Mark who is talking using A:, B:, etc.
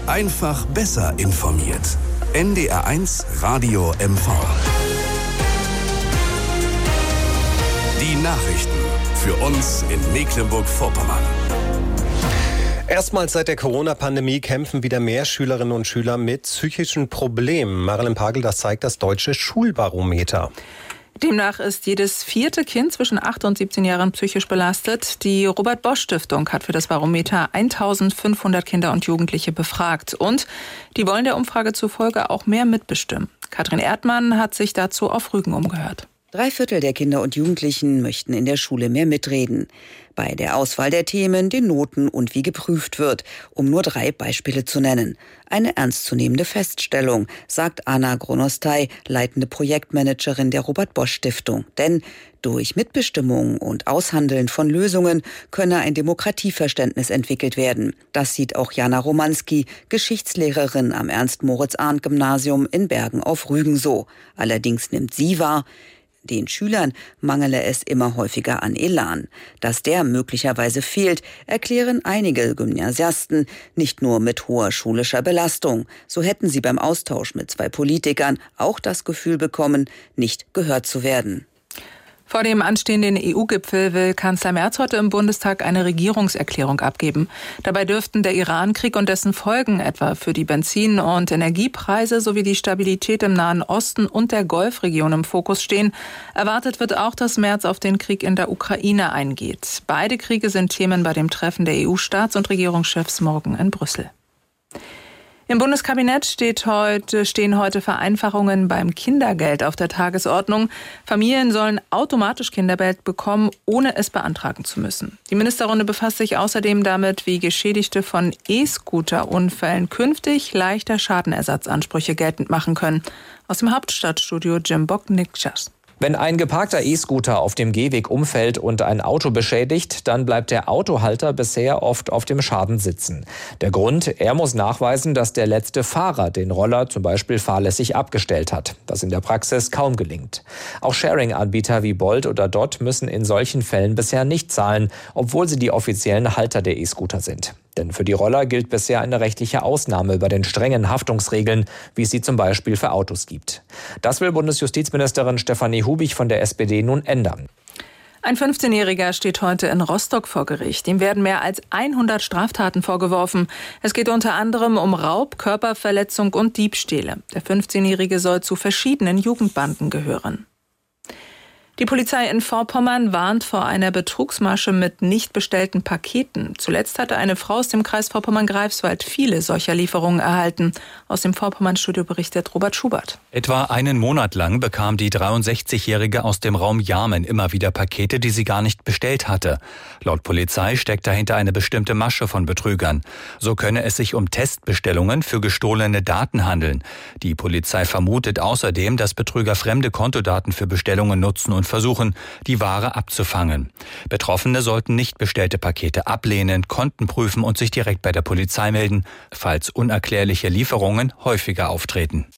A: Einfach besser informiert. NDR1 Radio MV. Die Nachrichten für uns in Mecklenburg-Vorpommern.
B: Erstmals seit der Corona-Pandemie kämpfen wieder mehr Schülerinnen und Schüler mit psychischen Problemen. Marilyn Pagel, das zeigt das deutsche Schulbarometer.
C: Demnach ist jedes 4. Kind zwischen 8 und 17 Jahren psychisch belastet. Die Robert-Bosch-Stiftung hat für das Barometer 1500 Kinder und Jugendliche befragt. Und die wollen der Umfrage zufolge auch mehr mitbestimmen. Katrin Erdmann hat sich dazu auf Rügen umgehört.
D: 3/4 der Kinder und Jugendlichen möchten in der Schule mehr mitreden. Bei der Auswahl der Themen, den Noten und wie geprüft wird, um nur 3 Beispiele zu nennen. Eine ernstzunehmende Feststellung, sagt Anna Gronostai, leitende Projektmanagerin der Robert-Bosch-Stiftung. Denn durch Mitbestimmung und Aushandeln von Lösungen könne ein Demokratieverständnis entwickelt werden. Das sieht auch Jana Romanski, Geschichtslehrerin am Ernst-Moritz-Arndt-Gymnasium in Bergen auf Rügen so. Allerdings nimmt sie wahr, den Schülern mangele es immer häufiger an Elan. Dass der möglicherweise fehlt, erklären einige Gymnasiasten, nicht nur mit hoher schulischer Belastung. So hätten sie beim Austausch mit 2 Politikern auch das Gefühl bekommen, nicht gehört zu werden.
C: Vor dem anstehenden EU-Gipfel will Kanzler Merz heute im Bundestag eine Regierungserklärung abgeben. Dabei dürften der Iran-Krieg und dessen Folgen etwa für die Benzin- und Energiepreise sowie die Stabilität im Nahen Osten und der Golfregion im Fokus stehen. Erwartet wird auch, dass Merz auf den Krieg in der Ukraine eingeht. Beide Kriege sind Themen bei dem Treffen der EU-Staats- und Regierungschefs morgen in Brüssel. Im Bundeskabinett stehen heute Vereinfachungen beim Kindergeld auf der Tagesordnung. Familien sollen automatisch Kindergeld bekommen, ohne es beantragen zu müssen. Die Ministerrunde befasst sich außerdem damit, wie Geschädigte von E-Scooter-Unfällen künftig leichter Schadenersatzansprüche geltend machen können. Aus dem Hauptstadtstudio Jim Bognikschas.
E: Wenn ein geparkter E-Scooter auf dem Gehweg umfällt und ein Auto beschädigt, dann bleibt der Autohalter bisher oft auf dem Schaden sitzen. Der Grund, er muss nachweisen, dass der letzte Fahrer den Roller zum Beispiel fahrlässig abgestellt hat, was in der Praxis kaum gelingt. Auch Sharing-Anbieter wie Bolt oder Dot müssen in solchen Fällen bisher nicht zahlen, obwohl sie die offiziellen Halter der E-Scooter sind. Denn für die Roller gilt bisher eine rechtliche Ausnahme bei den strengen Haftungsregeln, wie es sie zum Beispiel für Autos gibt. Das will Bundesjustizministerin Stefanie Hubich von der SPD nun ändern.
C: Ein 15-Jähriger steht heute in Rostock vor Gericht. Ihm werden mehr als 100 Straftaten vorgeworfen. Es geht unter anderem um Raub, Körperverletzung und Diebstähle. Der 15-Jährige soll zu verschiedenen Jugendbanden gehören. Die Polizei in Vorpommern warnt vor einer Betrugsmasche mit nicht bestellten Paketen. Zuletzt hatte eine Frau aus dem Kreis Vorpommern-Greifswald viele solcher Lieferungen erhalten. Aus dem Vorpommern-Studio berichtet Robert Schubert.
F: Etwa einen Monat lang bekam die 63-Jährige aus dem Raum Jarmen immer wieder Pakete, die sie gar nicht bestellt hatte. Laut Polizei steckt dahinter eine bestimmte Masche von Betrügern. So könne es sich um Testbestellungen für gestohlene Daten handeln. Die Polizei vermutet außerdem, dass Betrüger fremde Kontodaten für Bestellungen nutzen und versuchen, die Ware abzufangen. Betroffene sollten nicht bestellte Pakete ablehnen, Konten prüfen und sich direkt bei der Polizei melden, falls unerklärliche Lieferungen häufiger auftreten.